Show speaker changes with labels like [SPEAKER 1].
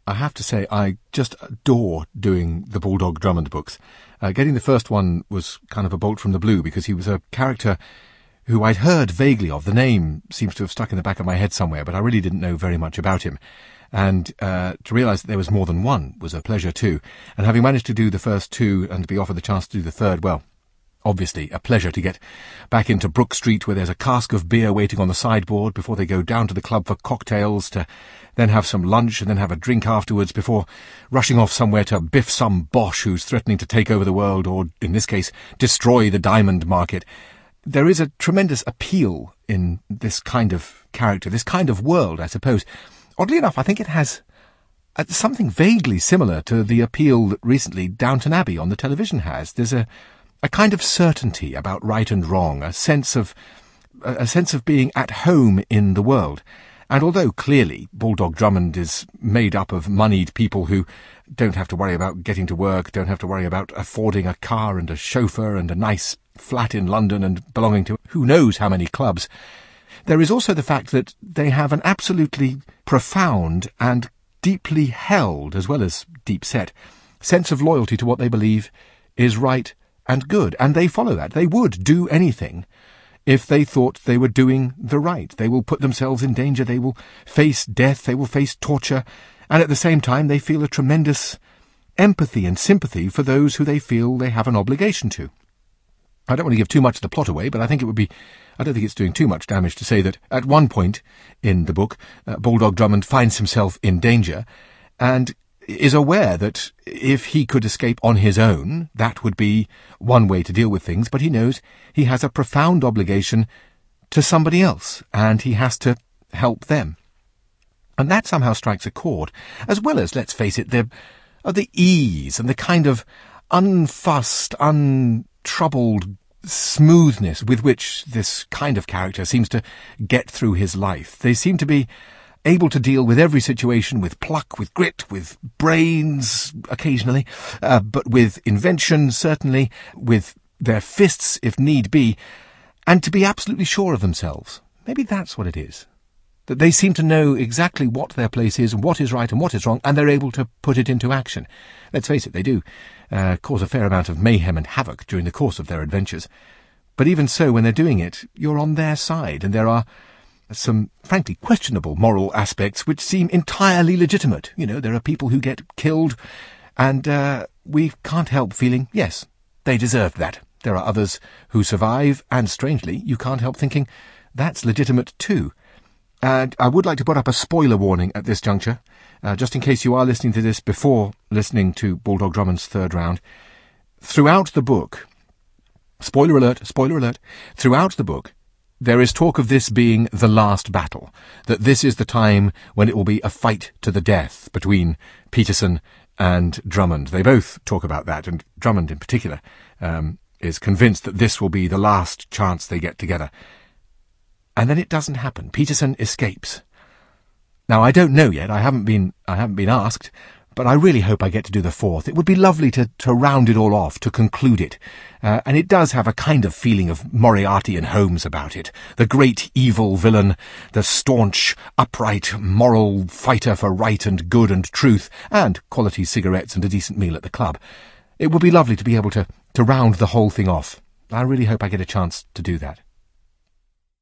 [SPEAKER 1] I have to say I just adore doing the Bulldog Drummond books. Getting the first one was kind of a bolt from the blue because he was a character who I'd heard vaguely of. The name seems to have stuck in the back of my head somewhere, but I really didn't know very much about him. And to realise that there was more than one was a pleasure too. And having managed to do the first two and to be offered the chance to do the third, well, obviously a pleasure to get back into Brook Street where there's a cask of beer waiting on the sideboard before they go down to the club for cocktails, to then have some lunch and then have a drink afterwards before rushing off somewhere to biff some bosh who's threatening to take over the world or, in this case, destroy the diamond market. There is a tremendous appeal in this kind of character, this kind of world, I suppose. Oddly enough, I think it has something vaguely similar to the appeal that recently Downton Abbey on the television has. There's a kind of certainty about right and wrong, a sense of being at home in the world. And although clearly Bulldog Drummond is made up of moneyed people who don't have to worry about getting to work, don't have to worry about affording a car and a chauffeur and a nice flat in London and belonging to who knows how many clubs, there is also the fact that they have an absolutely profound and deeply held, as well as deep-set, sense of loyalty to what they believe is right and good, and they follow that. They would do anything if they thought they were doing the right. They will put themselves in danger, they will face death, they will face torture, and at the same time they feel a tremendous empathy and sympathy for those who they feel they have an obligation to. I don't want to give too much of the plot away, but I don't think it's doing too much damage to say that at one point in the book, Bulldog Drummond finds himself in danger and is aware that if he could escape on his own, that would be one way to deal with things, but he knows he has a profound obligation to somebody else, and he has to help them. And that somehow strikes a chord, as well as, let's face it, the ease and the kind of unfussed, untroubled smoothness with which this kind of character seems to get through his life. They seem to be able to deal with every situation with pluck, with grit, with brains occasionally, but with invention certainly, with their fists if need be, and to be absolutely sure of themselves. Maybe that's what it is. That they seem to know exactly what their place is and what is right and what is wrong, and they're able to put it into action. Let's face it, they do cause a fair amount of mayhem and havoc during the course of their adventures. But even so, when they're doing it, you're on their side, and there are some, frankly, questionable moral aspects which seem entirely legitimate. You know, there are people who get killed, and we can't help feeling, yes, they deserved that. There are others who survive, and strangely, you can't help thinking, that's legitimate too. And I would like to put up a spoiler warning at this juncture, just in case you are listening to this before listening to Bulldog Drummond's third round. Throughout the book, spoiler alert, throughout the book, there is talk of this being the last battle, that this is the time when it will be a fight to the death between Peterson and Drummond. They both talk about that, and Drummond in particular is convinced that this will be the last chance they get together. And then it doesn't happen. Peterson escapes. Now, I don't know yet. I haven't been asked, but I really hope I get to do the fourth. It would be lovely to round it all off, to conclude it. And it does have a kind of feeling of Moriarty and Holmes about it. The great evil villain, the staunch, upright, moral fighter for right and good and truth, and quality cigarettes and a decent meal at the club. It would be lovely to be able to round the whole thing off. I really hope I get a chance to do that.